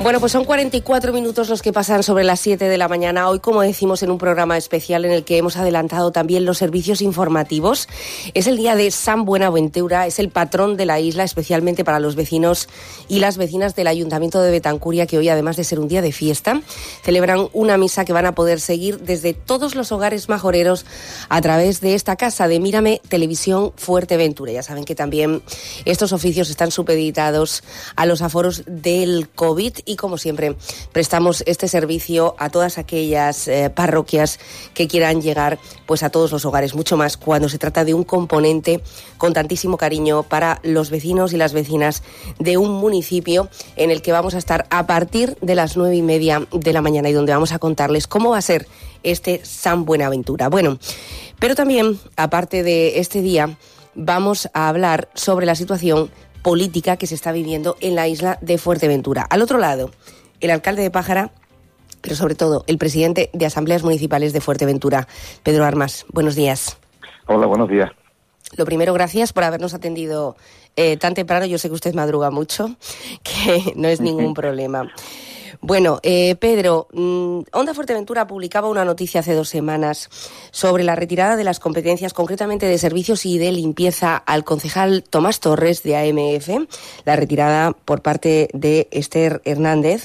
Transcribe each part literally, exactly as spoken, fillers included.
Bueno, pues son cuarenta y cuatro minutos los que pasan sobre las siete de la mañana. Hoy, como decimos, en un programa especial en el que hemos adelantado también los servicios informativos. Es el día de San Buenaventura, es el patrón de la isla, especialmente para los vecinos y las vecinas del Ayuntamiento de Betancuria, que hoy, además de ser un día de fiesta, celebran una misa que van a poder seguir desde todos los hogares majoreros a través de esta casa de Mírame Televisión Fuerteventura. Ya saben que también estos oficios están supeditados a los aforos del COVID y, como siempre, prestamos este servicio a todas aquellas eh, parroquias que quieran llegar pues a todos los hogares, mucho más cuando se trata de un componente con tantísimo cariño para los vecinos y las vecinas de un municipio en el que vamos a estar a partir de las nueve y media de la mañana y donde vamos a contarles cómo va a ser este San Buenaventura. Bueno, pero también, aparte de este día, vamos a hablar sobre la situación política que se está viviendo en la isla de Fuerteventura. Al otro lado, el alcalde de Pájara, pero sobre todo el presidente de Asambleas Municipales de Fuerteventura, Pedro Armas. Buenos días. Hola, buenos días. Lo primero, gracias por habernos atendido eh, tan temprano. Yo sé que usted madruga mucho, que no es ningún problema. Bueno, eh, Pedro, mmm, Onda Fuerteventura publicaba una noticia hace dos semanas sobre la retirada de las competencias, concretamente de servicios y de limpieza, al concejal Tomás Torres de A M F, la retirada por parte de Esther Hernández,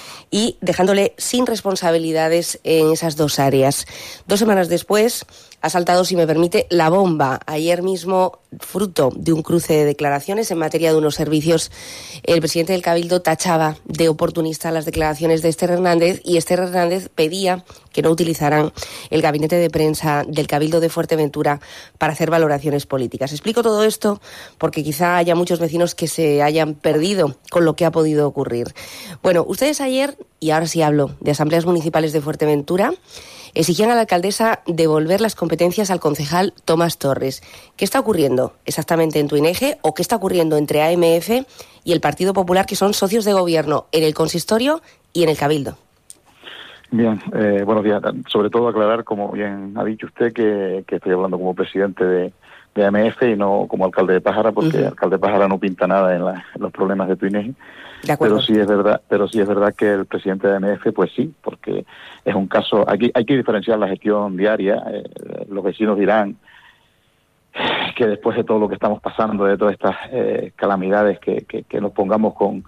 y dejándole sin responsabilidades en esas dos áreas. Dos semanas después ha saltado, si me permite, la bomba. Ayer mismo, fruto de un cruce de declaraciones en materia de unos servicios, el presidente del Cabildo tachaba de oportunista las declaraciones de Esther Hernández, y Esther Hernández pedía que no utilizaran el gabinete de prensa del Cabildo de Fuerteventura para hacer valoraciones políticas. Explico todo esto porque quizá haya muchos vecinos que se hayan perdido con lo que ha podido ocurrir. Bueno, ustedes ayer, y ahora sí hablo de Asambleas Municipales de Fuerteventura, exigían a la alcaldesa devolver las competencias al concejal Tomás Torres. ¿Qué está ocurriendo exactamente en Tuineje o qué está ocurriendo entre A M F y el Partido Popular, que son socios de gobierno en el consistorio y en el Cabildo? Bien, eh, buenos días. Sobre todo aclarar, como bien ha dicho usted, que, que estoy hablando como presidente de, de A M F y no como alcalde de Pájara, porque uh-huh. el alcalde de Pájara no pinta nada en, la, en los problemas de Tuineje. De acuerdo. Pero sí es verdad, pero sí es verdad que el presidente de A M F, pues sí, porque es un caso. Aquí hay que diferenciar la gestión diaria. Eh, los vecinos dirán que después de todo lo que estamos pasando, de todas estas eh, calamidades, que, que, que nos pongamos con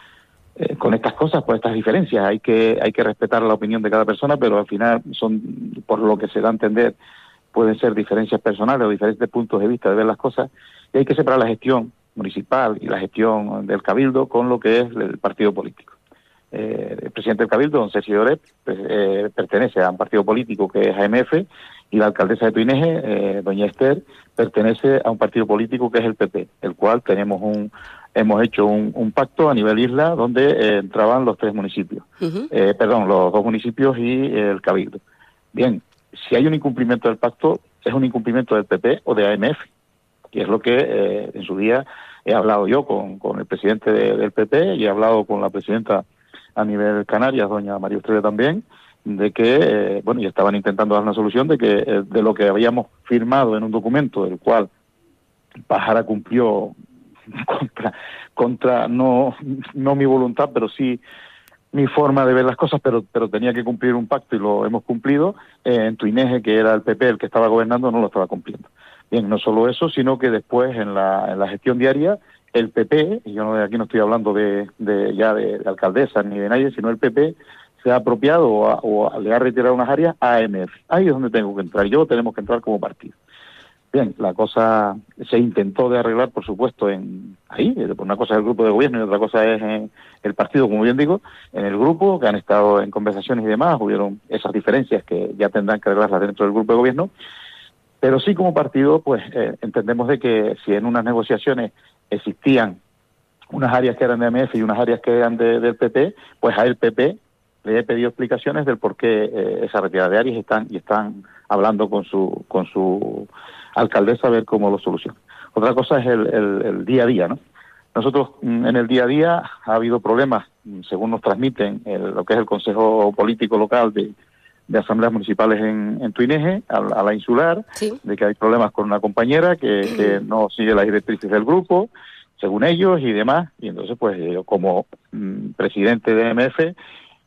eh, con estas cosas, pues estas diferencias. Hay que hay que respetar la opinión de cada persona, pero al final son, por lo que se da a entender, pueden ser diferencias personales o diferentes puntos de vista de ver las cosas, y hay que separar la gestión municipal y la gestión del Cabildo con lo que es el partido político. Eh, el presidente del Cabildo, don Sergio Lloret, pues, eh, pertenece a un partido político que es A M F, y la alcaldesa de Tuineje, eh, doña Esther, pertenece a un partido político que es el P P, el cual tenemos un hemos hecho un, un pacto a nivel isla donde eh, entraban los tres municipios, uh-huh. eh, perdón, los dos municipios y eh, el Cabildo. Bien, si hay un incumplimiento del pacto, es un incumplimiento del P P o de A M F, que es lo que eh, en su día he hablado yo con, con el presidente de, del P P, y he hablado con la presidenta a nivel Canarias, doña María Estrella también, de que, eh, bueno, ya estaban intentando dar una solución de que eh, de lo que habíamos firmado en un documento, del cual Pájara cumplió contra, contra no, no mi voluntad, pero sí mi forma de ver las cosas, pero pero tenía que cumplir un pacto y lo hemos cumplido. Eh, en Tuineje, que era el P P el que estaba gobernando, no lo estaba cumpliendo. Bien, no solo eso, sino que después en la, en la gestión diaria, el P P, y yo no, aquí no estoy hablando de, de ya de, de alcaldesa ni de nadie, sino el P P se ha apropiado o, a, o a, le ha retirado unas áreas a A M F. Ahí es donde tengo que entrar, yo tenemos que entrar como partido. Bien, la cosa se intentó de arreglar, por supuesto, en ahí, una cosa es el grupo de gobierno y otra cosa es en el partido, como bien digo, en el grupo, que han estado en conversaciones y demás, hubieron esas diferencias que ya tendrán que arreglarlas dentro del grupo de gobierno. Pero sí, como partido, pues eh, entendemos de que si en unas negociaciones existían unas áreas que eran de A M F y unas áreas que eran de, del P P, pues a el P P le he pedido explicaciones del por qué eh, esa retirada de áreas, están y están hablando con su con su alcaldesa a ver cómo lo soluciona. Otra cosa es el, el, el día a día, ¿no? Nosotros en el día a día ha habido problemas, según nos transmiten el, lo que es el Consejo Político Local de de asambleas municipales en, en Tuineje, a, a la insular, sí. de que hay problemas con una compañera que, que no sigue las directrices del grupo, según ellos y demás, y entonces pues yo como mm, presidente de M F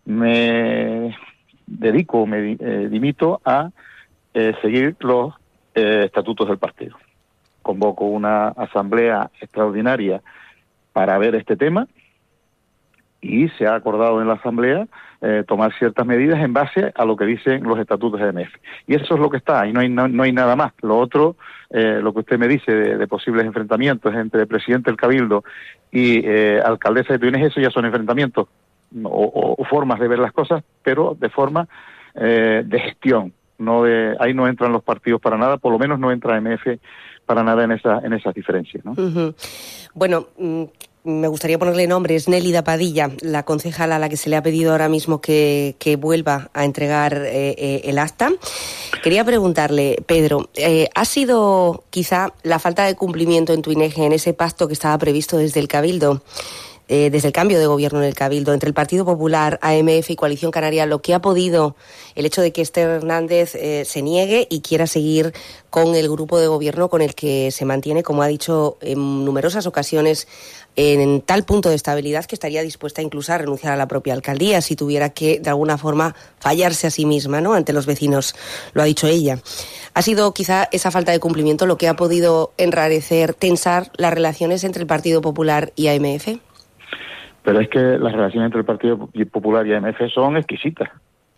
me dedico, me eh, dimito a eh, seguir los eh, estatutos del partido. Convoco una asamblea extraordinaria para ver este tema y se ha acordado en la asamblea eh, tomar ciertas medidas en base a lo que dicen los estatutos de M F. Y eso es lo que está, y no hay, no, no hay nada más. Lo otro, eh, lo que usted me dice de, de posibles enfrentamientos entre el presidente del Cabildo y eh, alcaldesa de Tuínez, eso ya son enfrentamientos o, o, o formas de ver las cosas, pero de forma eh, de gestión. No de, ahí no entran los partidos para nada, por lo menos no entra M F para nada en esa en esas diferencias, ¿no? Uh-huh. Bueno, me gustaría ponerle nombres. Nélida Padilla, la concejala a la que se le ha pedido ahora mismo que, que vuelva a entregar eh, eh, el acta. Quería preguntarle, Pedro, eh, ¿ha sido quizá la falta de cumplimiento en Tuineje en ese pacto que estaba previsto desde el Cabildo, Eh, desde el cambio de gobierno en el Cabildo, entre el Partido Popular, A M F y Coalición Canaria, lo que ha podido el hecho de que Esther Hernández eh, se niegue y quiera seguir con el grupo de gobierno con el que se mantiene, como ha dicho en numerosas ocasiones, en, en tal punto de estabilidad que estaría dispuesta incluso a renunciar a la propia alcaldía si tuviera que, de alguna forma, fallarse a sí misma, ¿no?, ante los vecinos? Lo ha dicho ella. ¿Ha sido quizá esa falta de cumplimiento lo que ha podido enrarecer, tensar las relaciones entre el Partido Popular y A M F? Pero es que las relaciones entre el Partido Popular y A M F son exquisitas.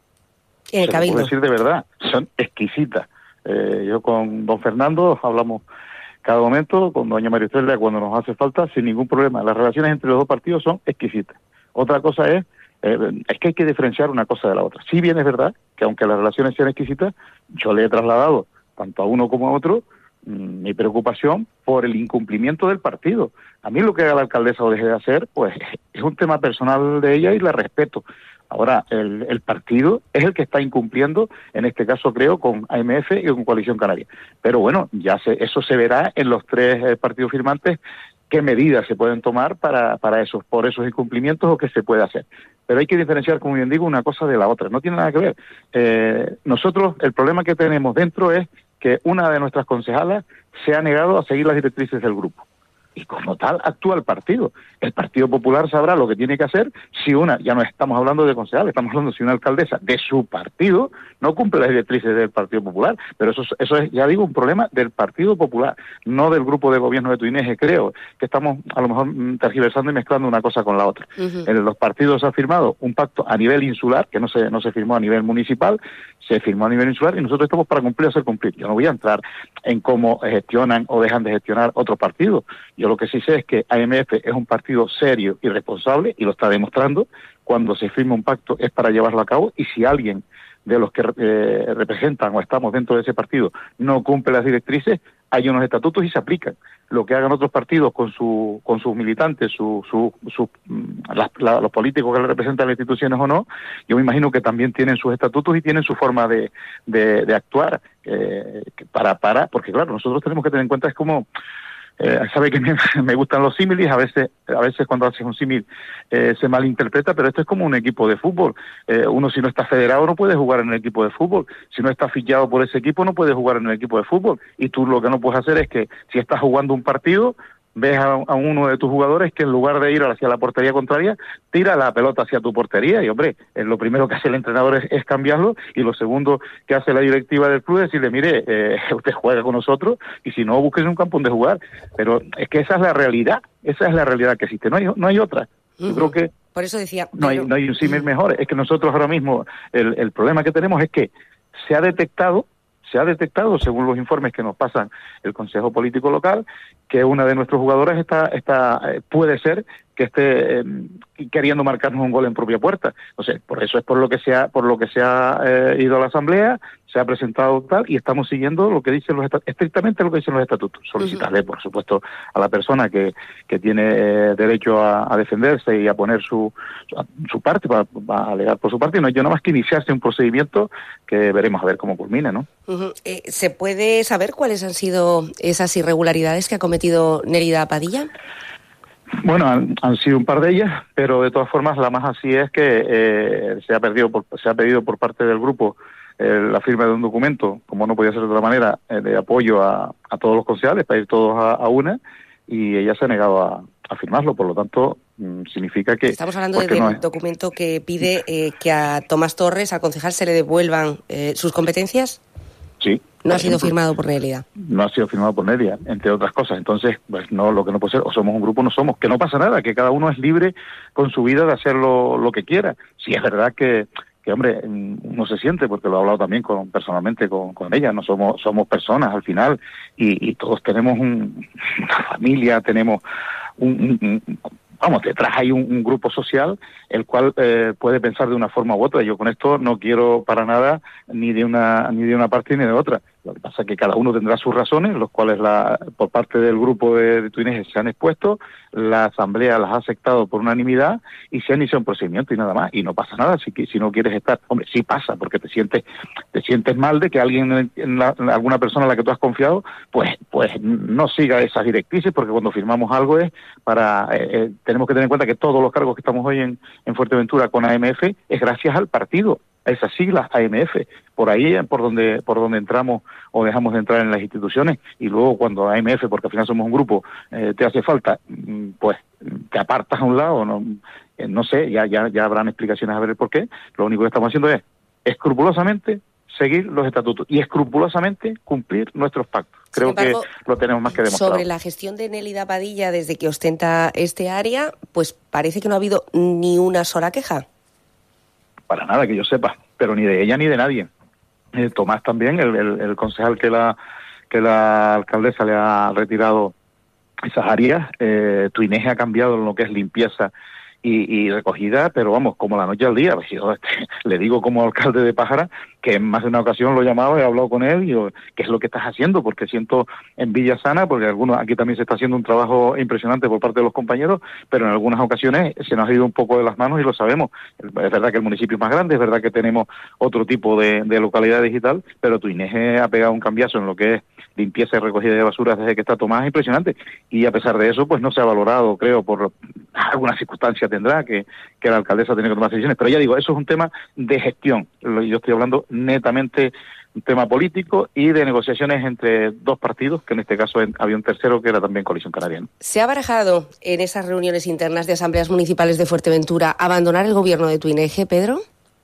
En el Cabildo. Se lo puedo decir de verdad, son exquisitas. Eh, yo con don Fernando hablamos cada momento, con doña María Estrella cuando nos hace falta, sin ningún problema. Las relaciones entre los dos partidos son exquisitas. Otra cosa es, eh, es que hay que diferenciar una cosa de la otra. Si bien es verdad que aunque las relaciones sean exquisitas, yo le he trasladado tanto a uno como a otro mi preocupación por el incumplimiento del partido. A mí lo que haga la alcaldesa o deje de hacer, pues es un tema personal de ella y la respeto. Ahora, el, el partido es el que está incumpliendo, en este caso creo, con A M F y con Coalición Canaria. Pero bueno, ya se, eso se verá en los tres eh, partidos firmantes, qué medidas se pueden tomar para, para esos, por esos incumplimientos o qué se puede hacer. Pero hay que diferenciar, como bien digo, una cosa de la otra. No tiene nada que ver. Eh, nosotros, el problema que tenemos dentro es que una de nuestras concejalas se ha negado a seguir las directrices del grupo. Y como tal actúa el partido. El Partido Popular sabrá lo que tiene que hacer si una, ya no estamos hablando de concejales, estamos hablando de si una alcaldesa de su partido no cumple las directrices del Partido Popular. Pero eso, eso es, ya digo, un problema del Partido Popular, no del grupo de gobierno de Tuineje. Creo que estamos a lo mejor tergiversando y mezclando una cosa con la otra. Uh-huh. En los partidos se ha firmado un pacto a nivel insular, que no se, no se firmó a nivel municipal, se firmó a nivel insular y nosotros estamos para cumplir o hacer cumplir. Yo no voy a entrar en cómo gestionan o dejan de gestionar otros partidos. Yo lo que sí sé es que A M F es un partido serio y responsable y lo está demostrando. Cuando se firma un pacto es para llevarlo a cabo y si alguien de los que eh, representan o estamos dentro de ese partido no cumple las directrices, hay unos estatutos y se aplican. Lo que hagan otros partidos con su con sus militantes, su, su, su, la, la, los políticos que le representan las instituciones o no, yo me imagino que también tienen sus estatutos y tienen su forma de, de, de actuar eh, para, para, porque claro, nosotros tenemos que tener en cuenta, es como... Eh, sabe que me, me gustan los símiles, a veces a veces cuando haces un símil eh, se malinterpreta, pero esto es como un equipo de fútbol. Eh, uno si no está federado no puede jugar en el equipo de fútbol, si no está fichado por ese equipo no puede jugar en el equipo de fútbol, y tú lo que no puedes hacer es que si estás jugando un partido, ves a, a uno de tus jugadores que en lugar de ir hacia la portería contraria, tira la pelota hacia tu portería, y hombre, eh, lo primero que hace el entrenador es, es cambiarlo, y lo segundo que hace la directiva del club es decirle, mire, eh, usted juega con nosotros, y si no, búsquese un campo donde jugar. Pero es que esa es la realidad, esa es la realidad que existe, no hay, no hay otra. Yo uh-huh. creo que por eso decía, no, pero... hay, no hay un símil uh-huh. mejor, es que nosotros ahora mismo, el, el problema que tenemos es que se ha detectado Se ha detectado, según los informes que nos pasan el Consejo Político Local, que una de nuestros jugadores está, está, puede ser que esté eh, queriendo marcarnos un gol en propia puerta. O sea, por eso es por lo que se ha, por lo que se ha eh, ido a la Asamblea, se ha presentado tal, y estamos siguiendo lo que dicen los estatutos, estrictamente lo que dicen los estatutos. Solicitarle, uh-huh. por supuesto, a la persona que, que tiene eh, derecho a, a defenderse y a poner su, su, su parte, para, para alegar por su parte, y no hay nada más que iniciarse un procedimiento que veremos a ver cómo culmina, ¿no? Uh-huh. Eh, ¿Se puede saber cuáles han sido esas irregularidades que ha cometido Nélida Padilla? Bueno, han, han sido un par de ellas, pero de todas formas la más así es que eh, se ha perdido por, se ha pedido por parte del grupo eh, la firma de un documento, como no podía ser de otra manera, eh, de apoyo a, a todos los concejales, para ir todos a, a una, y ella se ha negado a, a firmarlo, por lo tanto significa que... Estamos hablando pues, del no es... documento que pide eh, que a Tomás Torres, al concejal, se le devuelvan eh, sus competencias. Sí. No ha sido ejemplo, firmado por Nelia. No ha sido firmado por Nelia, entre otras cosas. Entonces, pues no, lo que no puede ser, o somos un grupo o no somos, que no pasa nada, que cada uno es libre con su vida de hacer lo, lo que quiera. Sí, es verdad que, que, hombre, uno se siente, porque lo he hablado también con, personalmente con, con ella, no somos somos personas al final, y, y todos tenemos un, una familia, tenemos un... un, un Vamos, detrás hay un, un grupo social el cual eh, puede pensar de una forma u otra. Yo con esto no quiero para nada ni de una ni de una parte ni de otra. Lo que pasa es que cada uno tendrá sus razones, los cuales la, por parte del grupo de, de Tuineje se han expuesto, la asamblea las ha aceptado por unanimidad y se ha iniciado un procedimiento y nada más. Y no pasa nada si, si no quieres estar. Hombre, sí pasa, porque te sientes te sientes mal de que alguien, en la, en alguna persona en la que tú has confiado, pues pues no siga esas directrices, porque cuando firmamos algo es para... Eh, tenemos que tener en cuenta que todos los cargos que estamos hoy en, en Fuerteventura con A M F es gracias al partido, a esas siglas A M F. Por ahí es por donde por donde entramos o dejamos de entrar en las instituciones, y luego cuando A M F, porque al final somos un grupo, eh, te hace falta, pues te apartas a un lado, no, eh, no sé, ya, ya, ya habrán explicaciones a ver el por qué. Lo único que estamos haciendo es escrupulosamente seguir los estatutos y escrupulosamente cumplir nuestros pactos. Creo embargo, que lo tenemos más que demostrado. Sobre la gestión de Nélida Padilla desde que ostenta este área, pues parece que no ha habido ni una sola queja. Para nada, que yo sepa, pero ni de ella ni de nadie. Eh, Tomás también, el, el, el concejal que la que la alcaldesa le ha retirado esas áreas, eh, Tuineje ha cambiado en lo que es limpieza Y, y recogida, pero vamos, como la noche al día. Pues yo este, le digo como alcalde de Pájara, que en más de una ocasión lo he llamado, he hablado con él, y yo, ¿qué es lo que estás haciendo? Porque siento envidia sana, porque algunos aquí también se está haciendo un trabajo impresionante por parte de los compañeros, pero en algunas ocasiones se nos ha ido un poco de las manos y lo sabemos. Es verdad que el municipio es más grande, es verdad que tenemos otro tipo de, de localidad digital, pero Tuineje ha pegado un cambiazo en lo que es limpieza y recogida de basuras desde que está Tomás, impresionante. Y a pesar de eso, pues no se ha valorado, creo, por alguna circunstancia tendrá que, que la alcaldesa tiene que tomar decisiones. Pero ya digo, eso es un tema de gestión. Yo estoy hablando netamente un tema político y de negociaciones entre dos partidos, que en este caso había un tercero que era también Coalición Canaria, ¿no? ¿Se ha barajado en esas reuniones internas de asambleas municipales de Fuerteventura abandonar el gobierno de Tuineje, Pedro?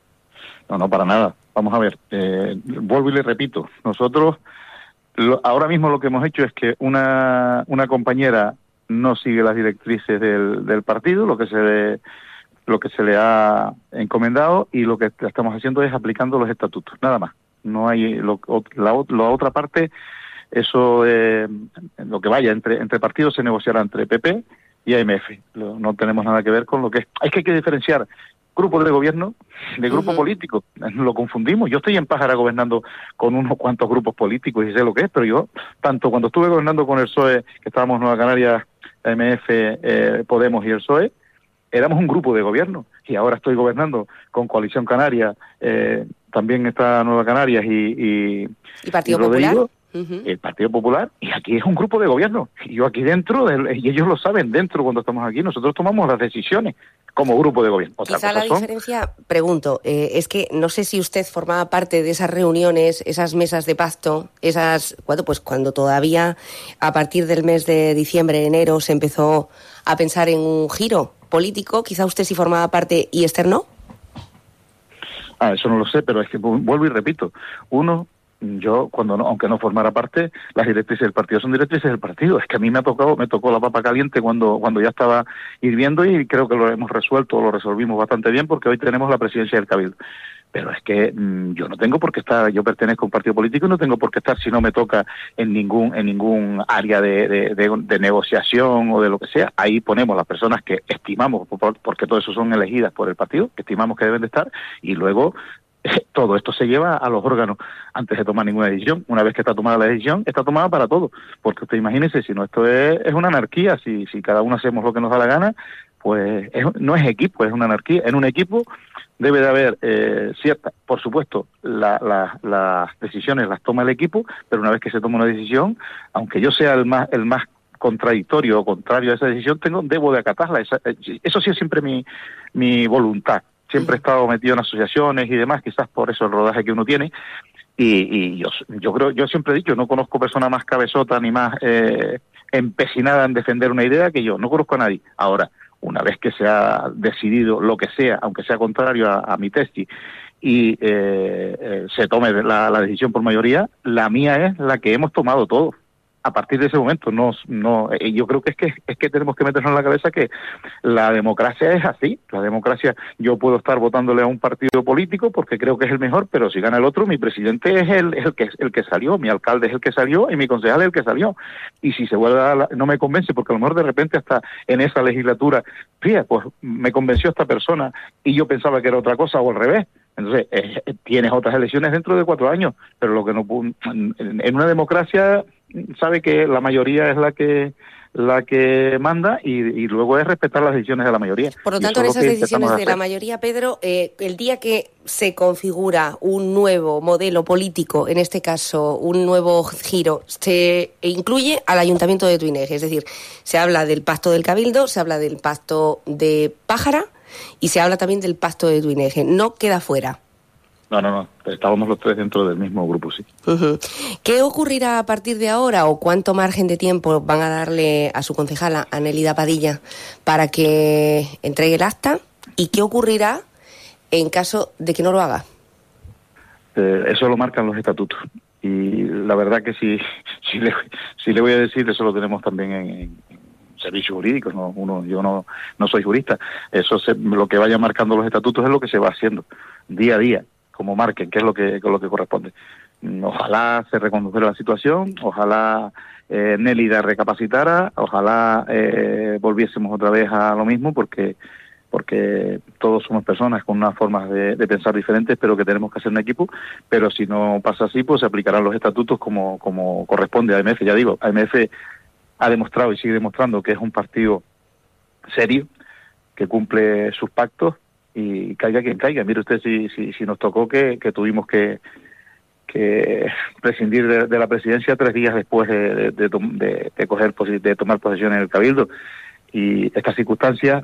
No, no, para nada. Vamos a ver, eh, vuelvo y le repito, nosotros lo, ahora mismo lo que hemos hecho es que una, una compañera no sigue las directrices del, del partido, lo que se le, lo que se le ha encomendado, y lo que estamos haciendo es aplicando los estatutos, nada más. No hay lo, la, la otra parte, eso eh, lo que vaya entre entre partidos se negociará entre P P y A M F. No tenemos nada que ver con lo que es. Es que hay que diferenciar grupo de gobierno de grupo uh-huh. político. Lo confundimos. Yo estoy en Pájara gobernando con unos cuantos grupos políticos y sé lo que es, pero yo, tanto cuando estuve gobernando con el P S O E, que estábamos en Nueva Canarias, A M F, eh, Podemos y el P S O E, éramos un grupo de gobierno, y ahora estoy gobernando con Coalición Canaria, eh, también está Nueva Canarias y, y, ¿Y Partido y Rodrigo, Popular? Uh-huh. El Partido Popular, y aquí es un grupo de gobierno. Y yo aquí dentro, y ellos lo saben, dentro cuando estamos aquí, nosotros tomamos las decisiones como grupo de gobierno. Otra Quizá la son... diferencia, pregunto, eh, es que no sé si usted formaba parte de esas reuniones, esas mesas de pacto, esas, bueno, pues cuando todavía a partir del mes de diciembre, enero, se empezó a pensar en un giro político, quizá usted sí formaba parte y Esther no. Ah, eso no lo sé, pero es que vuelvo y repito, uno... Yo, cuando no, aunque no formara parte, las directrices del partido son directrices del partido. Es que a mí me ha tocado, me tocó la papa caliente cuando cuando ya estaba hirviendo, y creo que lo hemos resuelto, lo resolvimos bastante bien, porque hoy tenemos la presidencia del Cabildo. Pero es que mmm, yo no tengo por qué estar, yo pertenezco a un partido político y no tengo por qué estar si no me toca en ningún en ningún área de, de, de, de negociación o de lo que sea. Ahí ponemos las personas que estimamos, porque todo eso son elegidas por el partido, que estimamos que deben de estar, y luego todo esto se lleva a los órganos antes de tomar ninguna decisión. Una vez que está tomada la decisión, está tomada para todo. Porque usted imagínese, si no, esto es, es una anarquía. Si, si cada uno hacemos lo que nos da la gana, pues es, no es equipo, es una anarquía. En un equipo debe de haber eh, cierta, por supuesto, la, la, las decisiones las toma el equipo, pero una vez que se toma una decisión, aunque yo sea el más el más contradictorio o contrario a esa decisión, tengo debo de acatarla. Esa, eso sí es siempre mi, mi voluntad. Siempre he estado metido en asociaciones y demás, quizás por eso el rodaje que uno tiene, y, y yo yo creo yo siempre he dicho, no conozco persona más cabezota ni más eh, empecinada en defender una idea que yo no conozco a nadie. Ahora, una vez que se ha decidido lo que sea, aunque sea contrario a, a mi tesis, y eh, eh, se tome la, la decisión por mayoría, la mía es la que hemos tomado todos. A partir de ese momento, no, no, eh, yo creo que es que es que tenemos que meternos en la cabeza que la democracia es así. La democracia, yo puedo estar votándole a un partido político porque creo que es el mejor, pero si gana el otro, mi presidente es el, el que el que salió, mi alcalde es el que salió y mi concejal es el que salió. Y si se vuelve a la, no me convence, porque a lo mejor de repente hasta en esa legislatura, fíjate, pues me convenció esta persona y yo pensaba que era otra cosa o al revés. Entonces, eh, tienes otras elecciones dentro de cuatro años, pero lo que no en, en una democracia sabe que la mayoría es la que la que manda y, y luego es respetar las decisiones de la mayoría. Por lo tanto, en esas decisiones de la mayoría, Pedro, eh, el día que se configura un nuevo modelo político, en este caso un nuevo giro, se incluye al Ayuntamiento de Tuineje, es decir, se habla del pacto del Cabildo, se habla del pacto de Pájara y se habla también del pacto de Tuineje. No queda fuera. No, no, no. Estábamos los tres dentro del mismo grupo, sí. Uh-huh. ¿Qué ocurrirá a partir de ahora o cuánto margen de tiempo van a darle a su concejala, Anélida Padilla, para que entregue el acta? ¿Y qué ocurrirá en caso de que no lo haga? Eh, eso lo marcan los estatutos. Y la verdad que si, si, le, si le voy a decir, eso lo tenemos también en... en servicios jurídicos, no, uno, yo no, no soy jurista. Eso se, lo que vaya marcando los estatutos es lo que se va haciendo día a día, como marquen, que es lo que, que es lo que corresponde. Ojalá se recondujera la situación, ojalá eh, Nélida recapacitara, ojalá eh, volviésemos otra vez a lo mismo, porque porque todos somos personas con unas formas de, de pensar diferentes, pero que tenemos que hacer un equipo. Pero si no pasa así, pues se aplicarán los estatutos como, como corresponde a A M F. Ya digo, A M F ha demostrado y sigue demostrando que es un partido serio, que cumple sus pactos y caiga quien caiga. Mire usted si, si, si nos tocó que, que tuvimos que, que prescindir de, de la presidencia tres días después de, de, de, de, de, coger, de tomar posesión en el Cabildo. Y estas circunstancias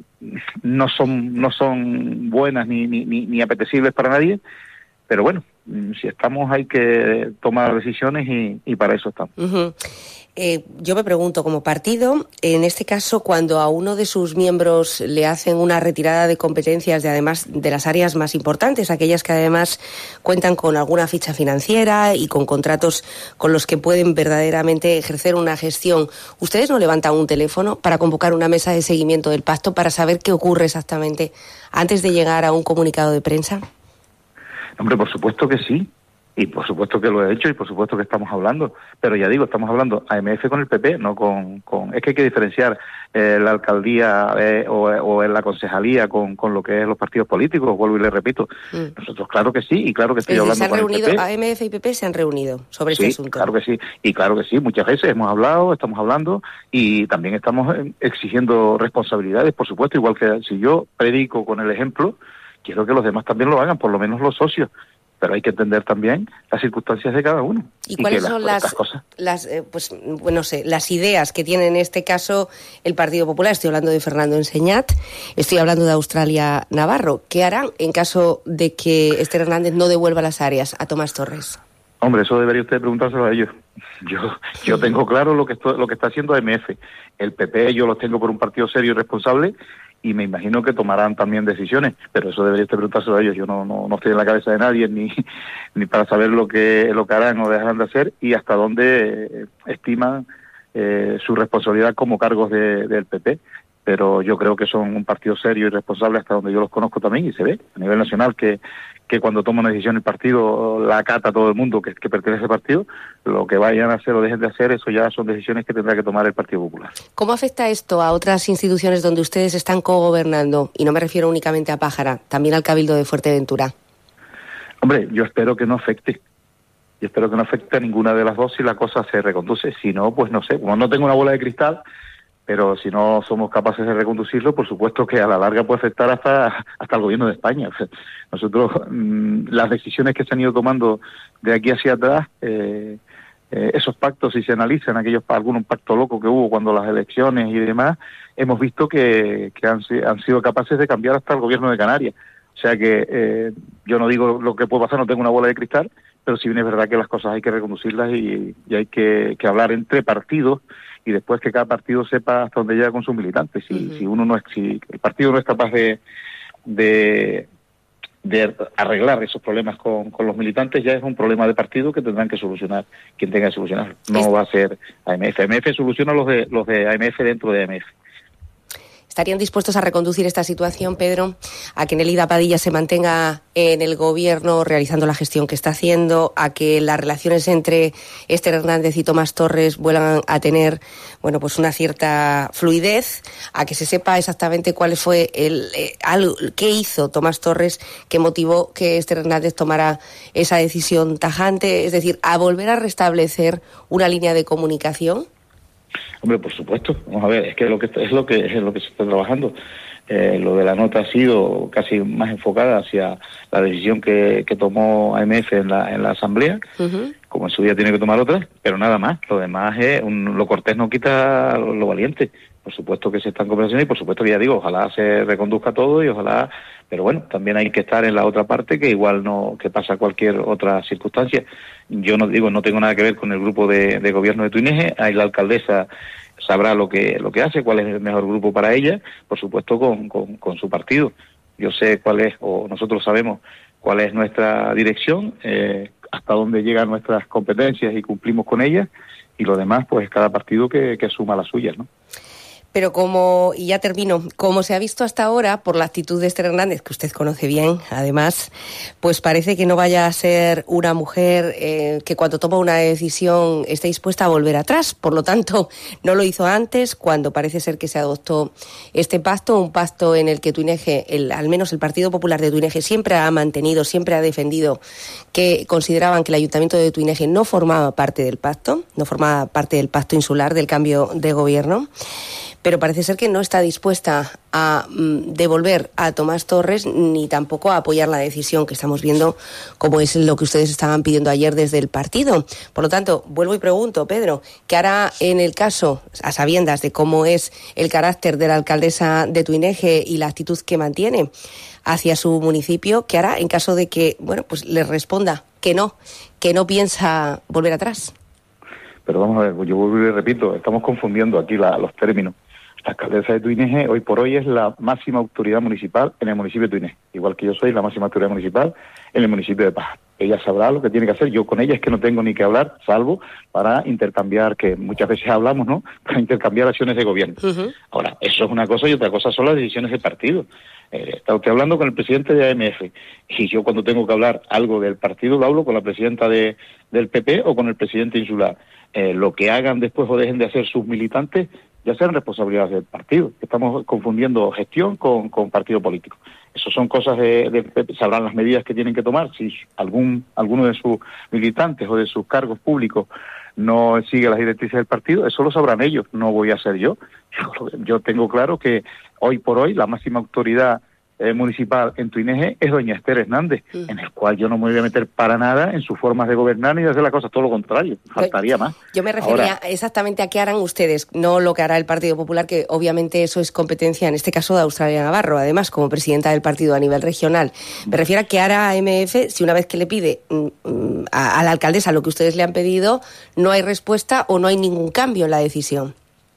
no son no son buenas ni, ni, ni apetecibles para nadie, pero bueno, si estamos hay que tomar decisiones y, y para eso estamos. Uh-huh. Eh, yo me pregunto, como partido, en este caso, cuando a uno de sus miembros le hacen una retirada de competencias de además de las áreas más importantes, aquellas que además cuentan con alguna ficha financiera y con contratos con los que pueden verdaderamente ejercer una gestión, ¿ustedes no levantan un teléfono para convocar una mesa de seguimiento del pacto para saber qué ocurre exactamente antes de llegar a un comunicado de prensa? Hombre, por supuesto que sí. Y por supuesto que lo he hecho y por supuesto que estamos hablando. Pero ya digo, estamos hablando A M F con el P P, no con... con es que hay que diferenciar eh, la alcaldía eh, o, o en la concejalía con, con lo que es los partidos políticos, vuelvo y le repito. Mm. Nosotros claro que sí, y claro que estoy es hablando se han con reunido, el P P. A M F y P P se han reunido sobre sí, este asunto. Claro que sí, y claro que sí, muchas veces hemos hablado, estamos hablando y también estamos exigiendo responsabilidades, por supuesto, igual que si yo predico con el ejemplo, quiero que los demás también lo hagan, por lo menos los socios. Pero hay que entender también las circunstancias de cada uno. ¿Y, y cuáles son las, las, cosas... las eh, pues, bueno, no sé, las ideas que tiene en este caso el Partido Popular? Estoy hablando de Fernando Enseñat, estoy hablando de Australia Navarro. ¿Qué harán en caso de que Esther Hernández no devuelva las áreas a Tomás Torres? Hombre, eso debería usted preguntárselo a ellos. Yo yo tengo claro lo que esto, lo que está haciendo A M F. El P P yo lo tengo por un partido serio y responsable y me imagino que tomarán también decisiones, pero eso debería usted preguntárselo a ellos. Yo no no, no estoy en la cabeza de nadie ni ni para saber lo que lo que harán o dejarán de hacer y hasta dónde estiman eh, su responsabilidad como cargos de, del P P. Pero yo creo que son un partido serio y responsable hasta donde yo los conozco también y se ve a nivel nacional que que cuando toma una decisión el partido la acata todo el mundo que, que pertenece al partido, lo que vayan a hacer o dejen de hacer, eso ya son decisiones que tendrá que tomar el Partido Popular. ¿Cómo afecta esto a otras instituciones donde ustedes están cogobernando? Y no me refiero únicamente a Pájara, también al Cabildo de Fuerteventura. Hombre, yo espero que no afecte. Yo espero que no afecte a ninguna de las dos si la cosa se reconduce. Si no, pues no sé, como no tengo una bola de cristal, pero si no somos capaces de reconducirlo, por supuesto que a la larga puede afectar hasta hasta el gobierno de España. O sea, nosotros, mmm, las decisiones que se han ido tomando de aquí hacia atrás, eh, eh, esos pactos, si se analizan, aquellos algún pacto loco que hubo cuando las elecciones y demás, hemos visto que, que han, han sido capaces de cambiar hasta el gobierno de Canarias. O sea que eh, yo no digo lo que puede pasar, no tengo una bola de cristal, pero sí bien es verdad que las cosas hay que reconducirlas y, y hay que, que hablar entre partidos y después que cada partido sepa hasta dónde llega con sus militantes. Si, uh-huh. si uno no es, si el partido no es capaz de, de, de arreglar esos problemas con, con los militantes, ya es un problema de partido que tendrán que solucionar quien tenga que solucionar. No es... va a ser A M F. A M F soluciona los de los de A M F dentro de A M F. ¿Estarían dispuestos a reconducir esta situación, Pedro, a que Nelida Padilla se mantenga en el gobierno realizando la gestión que está haciendo, a que las relaciones entre Esther Hernández y Tomás Torres vuelvan a tener, bueno, pues una cierta fluidez, a que se sepa exactamente cuál fue el eh, algo, qué hizo Tomás Torres que motivó que Esther Hernández tomara esa decisión tajante, es decir, a volver a restablecer una línea de comunicación? Hombre, por supuesto. Vamos a ver, es que lo que es lo que es lo que se está trabajando. Eh, lo de la nota ha sido casi más enfocada hacia la decisión que, que tomó A M F en la en la asamblea, uh-huh. como en su día tiene que tomar otras, pero nada más. Lo demás es un, lo cortés no quita lo, lo valiente. Por supuesto que se están conversando y por supuesto que ya digo, ojalá se reconduzca todo y ojalá, pero bueno, también hay que estar en la otra parte que igual no, que pasa cualquier otra circunstancia. Yo no digo, no tengo nada que ver con el grupo de, de gobierno de Tuineje, ahí la alcaldesa sabrá lo que lo que hace, cuál es el mejor grupo para ella, por supuesto con, con, con su partido. Yo sé cuál es, o nosotros sabemos cuál es nuestra dirección, eh, hasta dónde llegan nuestras competencias y cumplimos con ellas, y lo demás, pues cada partido que, que asuma las suyas, ¿no? Pero como, y ya termino, como se ha visto hasta ahora, por la actitud de Esther Hernández, que usted conoce bien, además, pues parece que no vaya a ser una mujer eh, que cuando toma una decisión esté dispuesta a volver atrás. Por lo tanto, no lo hizo antes, cuando parece ser que se adoptó este pacto, un pacto en el que Tuineje, el, al menos el Partido Popular de Tuineje, siempre ha mantenido, siempre ha defendido que consideraban que el Ayuntamiento de Tuineje no formaba parte del pacto, no formaba parte del pacto insular del cambio de gobierno. Pero parece ser que no está dispuesta a mm, devolver a Tomás Torres ni tampoco a apoyar la decisión que estamos viendo, como es lo que ustedes estaban pidiendo ayer desde el partido. Por lo tanto, vuelvo y pregunto, Pedro, ¿qué hará en el caso, a sabiendas de cómo es el carácter de la alcaldesa de Tuineje y la actitud que mantiene hacia su municipio, qué hará en caso de que, bueno, pues le responda que no, que no piensa volver atrás? Pero vamos a ver, yo vuelvo y repito, estamos confundiendo aquí la, los términos. La alcaldesa de Tuineje hoy por hoy es la máxima autoridad municipal en el municipio de Tuineje, igual que yo soy la máxima autoridad municipal en el municipio de Pájaro. Ella sabrá lo que tiene que hacer. Yo con ella es que no tengo ni que hablar, salvo para intercambiar, que muchas veces hablamos, ¿no?, para intercambiar acciones de gobierno. Uh-huh. Ahora, eso es una cosa y otra cosa son las decisiones del partido. Eh, está usted hablando con el presidente de A M F y yo cuando tengo que hablar algo del partido lo hablo con la presidenta de, del P P o con el presidente insular. Eh, lo que hagan después o dejen de hacer sus militantes ya sean responsabilidades del partido. Estamos confundiendo gestión con, con partido político. Eso son cosas de, de, sabrán las medidas que tienen que tomar. Si algún alguno de sus militantes o de sus cargos públicos no sigue las directrices del partido, eso lo sabrán ellos, no voy a ser yo. Yo, yo tengo claro que hoy por hoy la máxima autoridad Eh, municipal en Tuineje es doña Esther Hernández, mm. en el cual yo no me voy a meter para nada en sus formas de gobernar ni de hacer las cosas, todo lo contrario, faltaría más. Yo me refería Ahora, exactamente a qué harán ustedes, no lo que hará el Partido Popular, que obviamente eso es competencia, en este caso, de Australia Navarro, además, como presidenta del partido a nivel regional. Me refiero a qué hará A M F si una vez que le pide mm, a, a la alcaldesa lo que ustedes le han pedido, no hay respuesta o no hay ningún cambio en la decisión.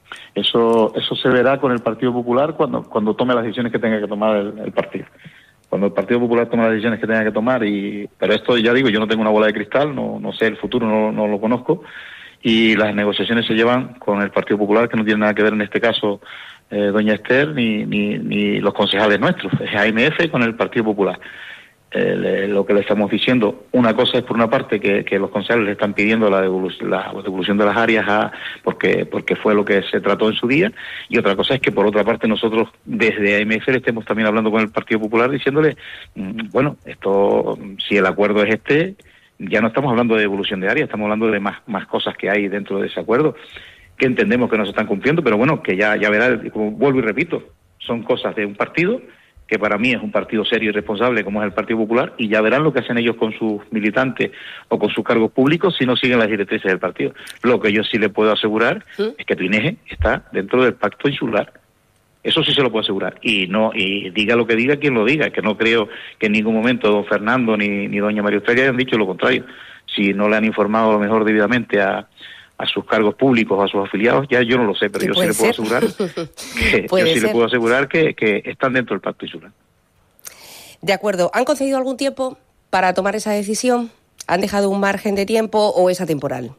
Eso eso se verá con el Partido Popular cuando cuando tome las decisiones que tenga que tomar el, el partido. Cuando el Partido Popular tome las decisiones que tenga que tomar, y pero esto ya digo, yo no tengo una bola de cristal, no no sé el futuro, no, no lo conozco, y las negociaciones se llevan con el Partido Popular, que no tiene nada que ver en este caso eh, doña Esther ni, ni ni los concejales nuestros, es A M F con el Partido Popular. Eh, le, lo que le estamos diciendo, una cosa es por una parte que, que los concejales le están pidiendo la devolución, la devolución de las áreas a, porque porque fue lo que se trató en su día, y otra cosa es que por otra parte nosotros desde A M F le estemos también hablando con el Partido Popular diciéndole, mmm, bueno, esto, si el acuerdo es este, ya no estamos hablando de devolución de áreas, estamos hablando de más más cosas que hay dentro de ese acuerdo que entendemos que no se están cumpliendo, pero bueno, que ya ya verá, como vuelvo y repito, son cosas de un partido que para mí es un partido serio y responsable como es el Partido Popular, y ya verán lo que hacen ellos con sus militantes o con sus cargos públicos si no siguen las directrices del partido. Lo que yo sí le puedo asegurar ¿Sí? es que Tuineje está dentro del pacto insular. Eso sí se lo puedo asegurar. Y no y diga lo que diga quien lo diga, que no creo que en ningún momento don Fernando ni, ni doña María Australia hayan dicho lo contrario. Si no le han informado a lo mejor debidamente a, a sus cargos públicos o a sus afiliados, ya yo no lo sé, pero yo sí le puedo asegurar que, yo sí le puedo asegurar que, que están dentro del Pacto Insular. De acuerdo. ¿Han concedido algún tiempo para tomar esa decisión? ¿Han dejado un margen de tiempo o es atemporal?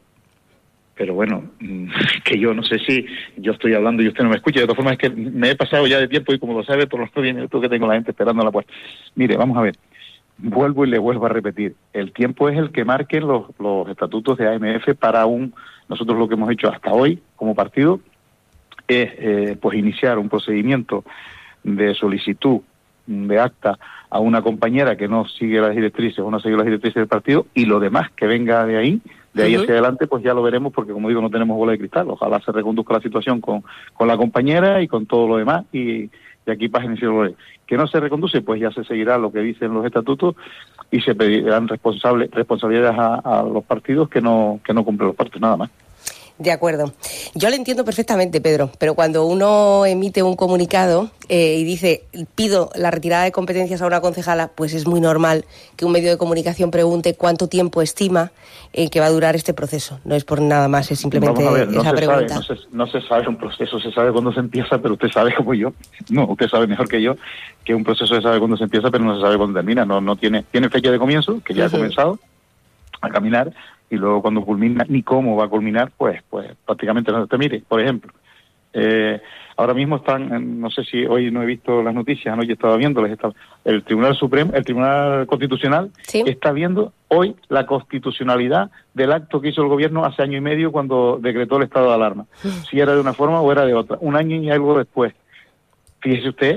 Pero bueno, que yo no sé si yo estoy hablando y usted no me escucha. De todas formas, es que me he pasado ya de tiempo y como lo sabe, por los nueve minutos que tengo la gente esperando a la puerta. Mire, vamos a ver. Vuelvo y le vuelvo a repetir. El tiempo es el que marquen los, los estatutos de A M F para un... Nosotros lo que hemos hecho hasta hoy como partido es eh, pues iniciar un procedimiento de solicitud de acta a una compañera que no sigue las directrices o no sigue las directrices del partido, y lo demás que venga de ahí, de ahí uh-huh. hacia adelante, pues ya lo veremos, porque como digo, no tenemos bola de cristal. Ojalá se reconduzca la situación con, con la compañera y con todo lo demás, y, y aquí paz en el cielo. Que no se reconduce, pues ya se seguirá lo que dicen los estatutos y se pedirán responsable, responsabilidades a, a los partidos que no, que no cumplen los pactos, nada más. De acuerdo. Yo lo entiendo perfectamente, Pedro, pero cuando uno emite un comunicado eh, y dice pido la retirada de competencias a una concejala, pues es muy normal que un medio de comunicación pregunte cuánto tiempo estima eh, que va a durar este proceso. No es por nada más, es simplemente Vamos a ver, no esa se pregunta. Sabe, no, se, no se sabe un proceso, se sabe cuándo se empieza, pero usted sabe como yo, no, usted sabe mejor que yo, que un proceso se sabe cuándo se empieza, pero no se sabe cuándo termina. No, no tiene, tiene fecha de comienzo, que ya uh-huh. ha comenzado a caminar, y luego cuando culmina, ni cómo va a culminar, pues pues prácticamente no se mire. Por ejemplo, eh, ahora mismo están, no sé si hoy no he visto las noticias, anoche estaba viéndoles, estaba, el Tribunal Supremo, el Tribunal Constitucional ¿Sí? está viendo hoy la constitucionalidad del acto que hizo el gobierno hace año y medio cuando decretó el estado de alarma, si era de una forma o era de otra, un año y algo después. Fíjese usted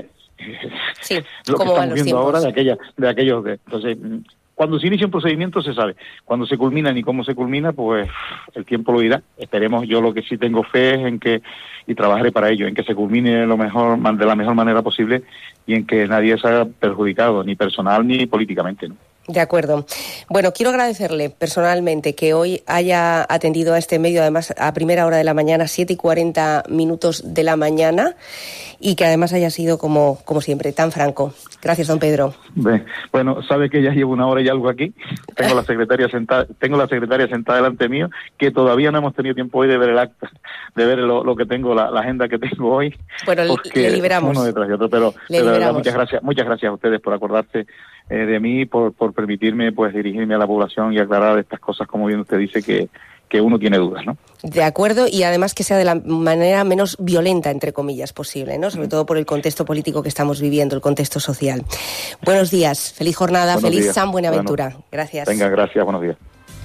sí, lo que estamos viendo tiempos? ahora de aquella, de aquellos de, entonces. Cuando se inicia un procedimiento se sabe. Cuando se culmina ni cómo se culmina, pues el tiempo lo dirá. Esperemos, yo lo que sí tengo fe es en que, y trabajaré para ello, en que se culmine lo mejor, de la mejor manera posible y en que nadie se haga perjudicado, ni personal ni políticamente, ¿no? De acuerdo. Bueno, quiero agradecerle personalmente que hoy haya atendido a este medio, además a primera hora de la mañana, siete y cuarenta minutos de la mañana, y que además haya sido, como, como siempre, tan franco. Gracias, don Pedro. Bueno, sabe que ya llevo una hora y algo aquí. Tengo la secretaria sentada, tengo la secretaria sentada delante mío, que todavía no hemos tenido tiempo hoy de ver el acta, de ver lo, lo que tengo, la, la agenda que tengo hoy. Bueno, le liberamos. Uno detrás de otro, pero, pero de verdad, muchas gracias, muchas gracias a ustedes por acordarse eh, de mí, por, por permitirme pues dirigirme a la población y aclarar estas cosas, como bien usted dice, que, que uno tiene dudas, ¿no? De acuerdo, y además que sea de la manera menos violenta, entre comillas, posible, ¿no? Sobre todo por el contexto político que estamos viviendo, el contexto social. Buenos días, feliz jornada, buenos feliz días. San Buenaventura. Bueno, gracias. Venga, gracias, buenos días.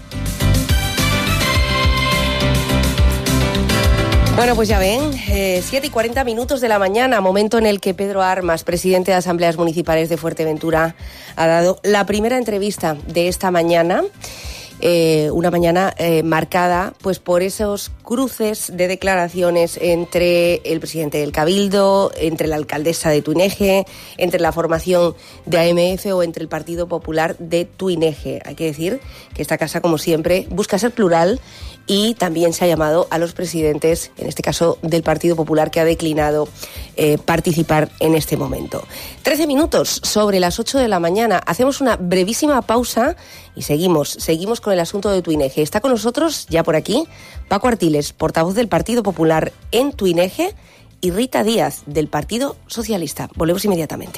Bueno, pues ya ven, eh, siete y cuarenta minutos de la mañana, momento en el que Pedro Armas, presidente de Asambleas Municipales de Fuerteventura, ha dado la primera entrevista de esta mañana. Eh, una mañana eh, marcada pues por esos cruces de declaraciones entre el presidente del Cabildo, entre la alcaldesa de Tuineje, entre la formación de A M F o entre el Partido Popular de Tuineje. Hay que decir que esta casa, como siempre, busca ser plural, y también se ha llamado a los presidentes, en este caso del Partido Popular, que ha declinado eh, participar en este momento. Trece minutos sobre las ocho de la mañana. Hacemos una brevísima pausa y seguimos, seguimos con el asunto de Tuineje. Está con nosotros, ya por aquí, Paco Artiles, portavoz del Partido Popular en Tuineje, y Rita Díaz, del Partido Socialista. Volvemos inmediatamente.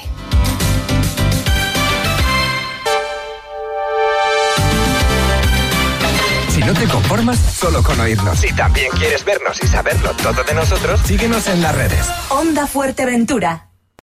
Si no te conformas solo con oírnos, si también quieres vernos y saberlo todo de nosotros, síguenos en las redes. Onda Fuerteventura.